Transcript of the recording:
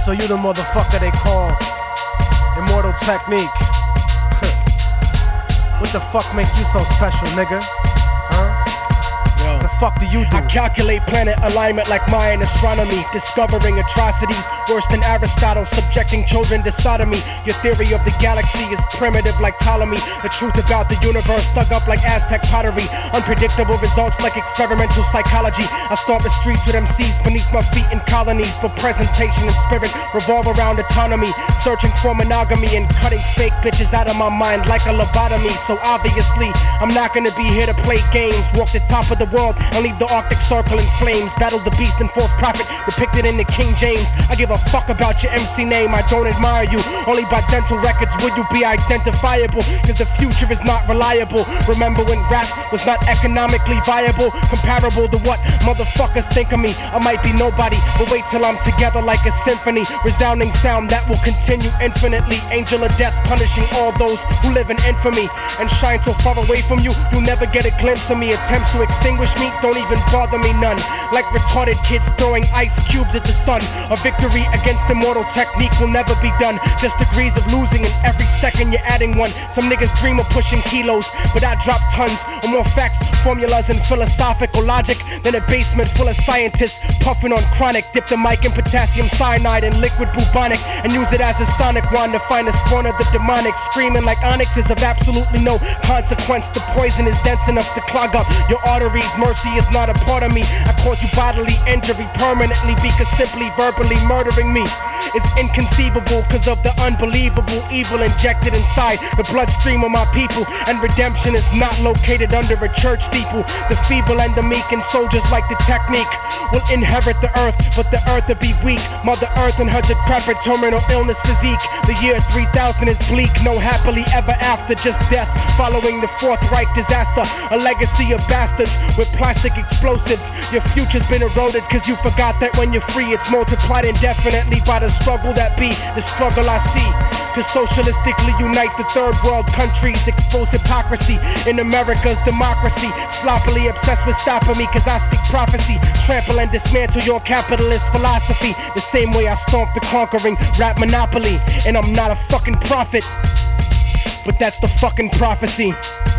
So you the motherfucker they call Immortal Technique. What the fuck make you so special, nigga? Huh? Yo. The fuck do you do? I calculate planet alignment like Mayan astronomy, discovering atrocities worse than Aristotle, subjecting children to sodomy. Your theory of the galaxy is primitive like Ptolemy. The truth about the universe dug up like Aztec pottery. Unpredictable results like experimental psychology. I stomp the streets with MCs beneath my feet in colonies, but presentation and spirit revolve around autonomy. Searching for monogamy and cutting fake bitches out of my mind like a lobotomy. So obviously, I'm not gonna be here to play games. Walk the top of the world and leave the Arctic Circle in flames. Battle the beast and false prophet depicted in the King James. I give a fuck about your MC name, I don't admire you. Only by dental records will you be identifiable, cause the future is not reliable. Remember when rap was not economically viable, comparable to what motherfuckers think of me. I might be nobody, but wait till I'm together like a symphony. Resounding sound that will continue infinitely. Angel of death punishing all those who live in infamy and shine so far away from you, you'll never get a glimpse of me. Attempts to extinguish me don't even bother me none. Like retarded kids throwing ice cubes at the sun. A victory against Immortal Technique will never be done. Just degrees of losing, and every second you're adding one. Some niggas dream of pushing kilos, but I drop tons of more facts, formulas, and philosophical logic than a basement full of scientists puffing on chronic. Dip the mic in potassium cyanide and liquid bubonic and use it as a sonic wand to find the spawn of the demonic. Screaming like onyx is of absolutely no consequence. The poison is dense enough to clog up your arteries. Mercy is not a part of me. I cause you bodily injury permanently because simply verbally murdering me is inconceivable cause of the unbelievable evil injected inside the bloodstream of my people. And redemption is not located under a church steeple. The feeble and the meek and soldiers like the technique will inherit the earth, but the earth will be weak. Mother Earth and her decrepit terminal illness physique. The year 3000 is bleak, no happily ever after, just death following the Fourth Reich disaster. A legacy of bastards with plastic explosives. Your future's been eroded cause you forgot that when you're free it's multiplied indefinitely by the struggle that be the struggle I see. To socialistically unite the third world countries, expose hypocrisy in America's democracy. Sloppily obsessed with stopping me cause I speak prophecy. Trample and dismantle your capitalist philosophy the same way I stomp the conquering rap monopoly. And I'm not a fucking prophet, but that's the fucking prophecy.